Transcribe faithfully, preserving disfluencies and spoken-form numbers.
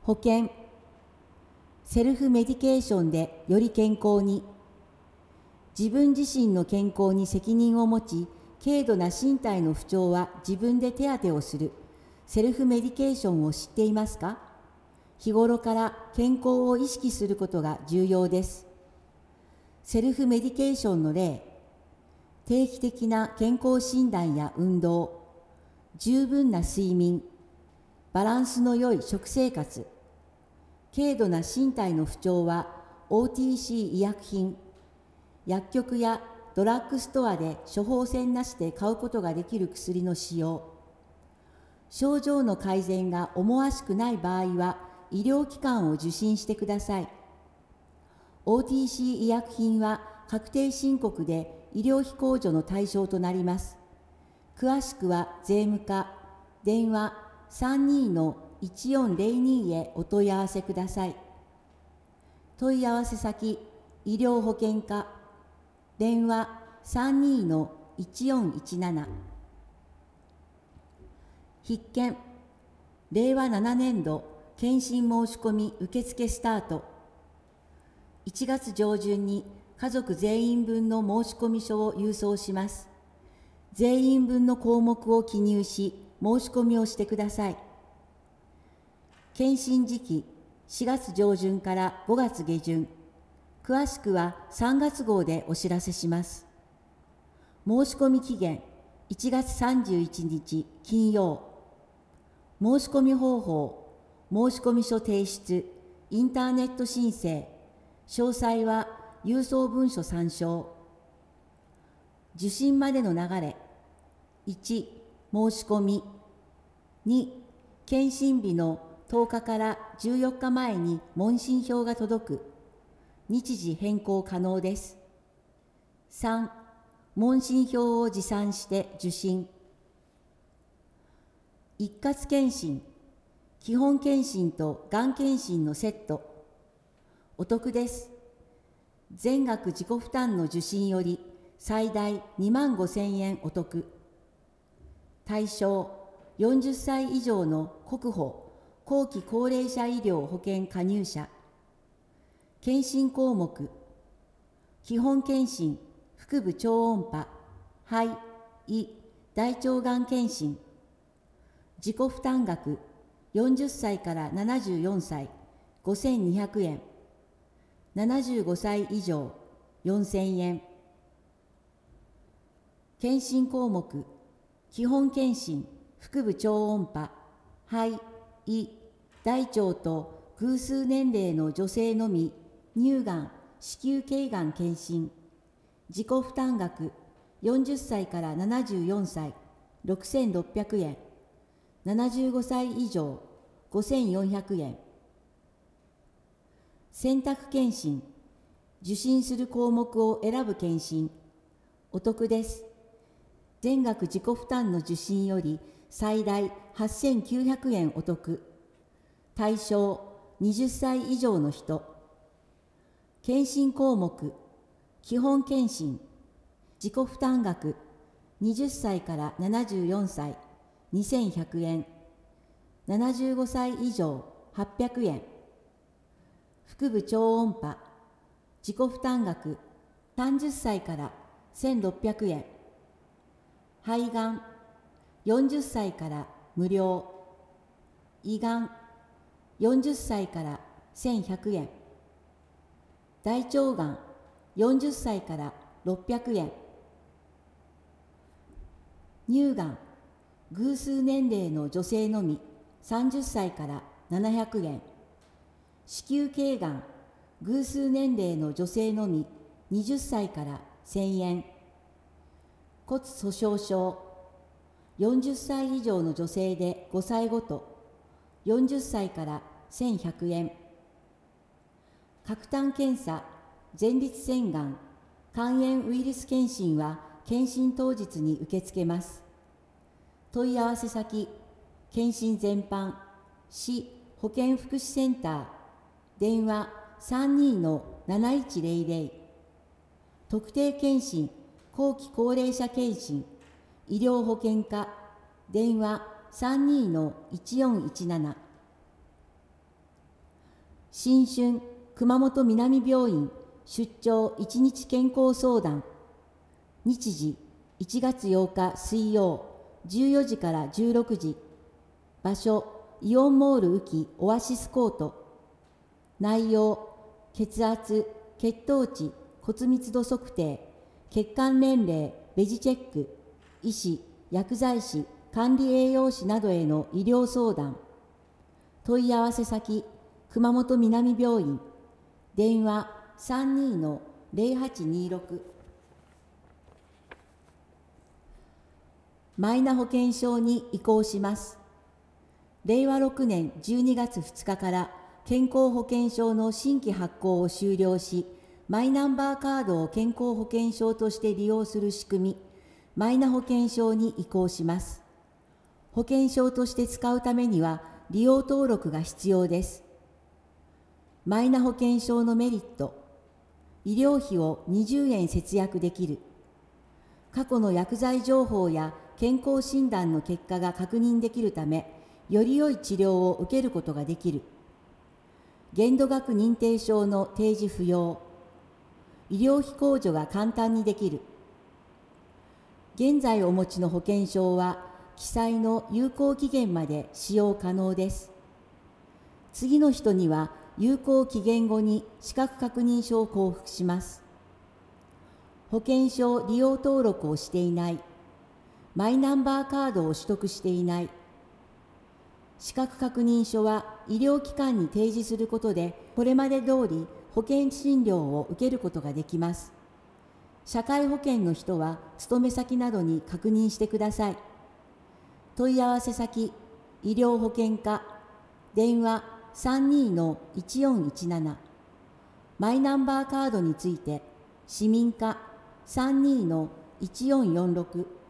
保険、セルフメディケーションでより健康に。自分自身の健康に責任を持ち、軽度な身体の不調は自分で手当てをするセルフメディケーションを知っていますか？日頃から健康を意識することが重要です。セルフメディケーションの例、定期的な健康診断や運動、十分な睡眠、バランスの良い食生活。軽度な身体の不調は オーティーシー 医薬品、薬局やドラッグストアで処方箋なしで買うことができる薬の使用。症状の改善が思わしくない場合は医療機関を受診してください。オーティーシー 医薬品は確定申告で医療費控除の対象となります。詳しくは税務課、電話 さんにーのいちよんぜろに へお問い合わせください。問い合わせ先、医療保険課、電話 さんにーのいちよんいちなな。必見、れいわななねんど検診申し込み受付スタート。いちがつ上旬に家族全員分の申込書を郵送します。全員分の項目を記入し、申し込みをしてください。検診時期、しがつ上旬からごがつ下旬。詳しくはさんがつ号でお知らせします。申し込み期限、いちがつさんじゅういちにち金曜。申し込み方法、申込書提出、インターネット申請、詳細は郵送文書参照。受診までの流れ、いち、申し込み、に、検診日のとおかからじゅうよっかまえに問診票が届く。日時変更可能です。さん、問診票を持参して受診。一括検診、基本検診とがん検診のセット。お得です。全額自己負担の受診より最大にまんごせんえんお得。対象、よんじゅっさい以上の国保後期高齢者医療保険加入者。検診項目、基本検診、腹部超音波、肺、胃、大腸がん検診。自己負担額、よんじゅっさいからななじゅうよんさい、ごせんにひゃくえん。ななじゅうごさい以上、よんせんえん。検診項目、基本検診、腹部超音波、肺、胃、大腸と偶数年齢の女性のみ、乳がん、子宮頸がん検診。自己負担額、よんじゅっさいからななじゅうよんさい、ろくせんろっぴゃくえん。ななじゅうごさい以上、ごせんよんひゃくえん。選択検診、受診する項目を選ぶ検診。お得です。全額自己負担の受診より最大はっせんきゅうひゃくえんお得。対象、はたち以上の人。検診項目、基本検診、自己負担額、はたちからななじゅうよんさい、にせんひゃくえん。ななじゅうごさい以上、はっぴゃくえん。腹部超音波、自己負担額、さんじゅっさいからせんろっぴゃくえん。肺がん、よんじゅっさいから無料。胃がん、よんじゅっさいからせんひゃくえん。大腸がん、よんじゅっさいからろっぴゃくえん。乳がん、偶数年齢の女性のみ、さんじゅっさいからななひゃくえん。子宮頸がん、偶数年齢の女性のみ、はたちからせんえん。骨粗しょう症、よんじゅっさい以上の女性でごさいごと、よんじゅっさいからせんひゃくえん。核炭検査、前立腺がん、肝炎ウイルス検診は検診当日に受け付けます。問い合わせ先、検診全般、市保健福祉センター、電話 さんにーのなないちぜろぜろ。特定健診、後期高齢者健診、医療保険課、電話 さんにーのいちよんいちなな。 新春熊本南病院出張一日健康相談。日時いちがつようか水曜じゅうよじからじゅうろくじ。場所イオンモール宇城オアシスコート。内容血圧、血糖値、骨密度測定、血管年齢、ベジチェック、医師、薬剤師、管理栄養士などへの医療相談。問い合わせ先、熊本南病院。電話 さんにーのゼロはちにーろく。マイナ保険証に移行します。れいわろくねんじゅうにがつふつかから健康保険証の新規発行を終了し、マイナンバーカードを健康保険証として利用する仕組み、マイナ保険証に移行します。保険証として使うためには利用登録が必要です。マイナ保険証のメリット、医療費をにじゅうえん節約できる。過去の薬剤情報や健康診断の結果が確認できるため、より良い治療を受けることができる。限度額認定証の提示不要。医療費控除が簡単にできる。現在お持ちの保険証は、記載の有効期限まで使用可能です。次の人には、有効期限後に資格確認書を交付します。保険証利用登録をしていない。マイナンバーカードを取得していない。資格確認書は医療機関に提示することで、これまで通り保険診療を受けることができます。社会保険の人は勤め先などに確認してください。問い合わせ先、医療保険課、電話 さんにーのいちよんいちなな。マイナンバーカードについて、市民課 さんにーのいちよんよんろく。